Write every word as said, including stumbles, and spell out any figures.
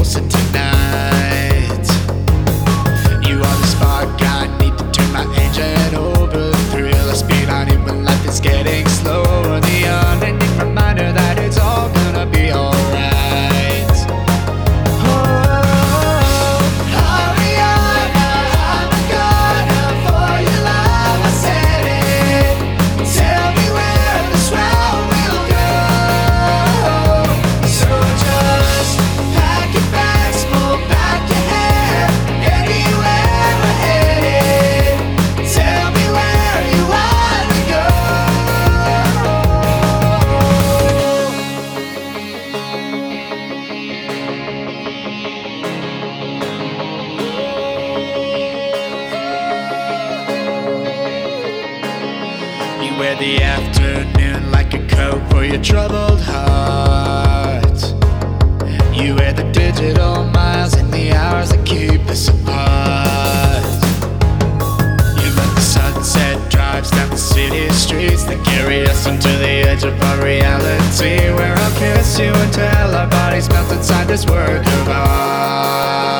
closer tonight. You are the spark, I need to turn my engine over. Thrill a speed on it when life is getting slower. The unending reminder that it's all gonna be alright. Oh, hurry on, I'm a gunner for your love, I said it. Tell me where this round will go. So just pack your bags, pull back your hair. Anywhere we're headed, tell me where you wanna go. You wear the afternoon like a coat for your troubled heart. You wear the digital miles and the hours that keep us apart. You let the sunset drives down the city streets that carry us into the edge of our reality, where I'll kiss you until our bodies melt inside this work of art.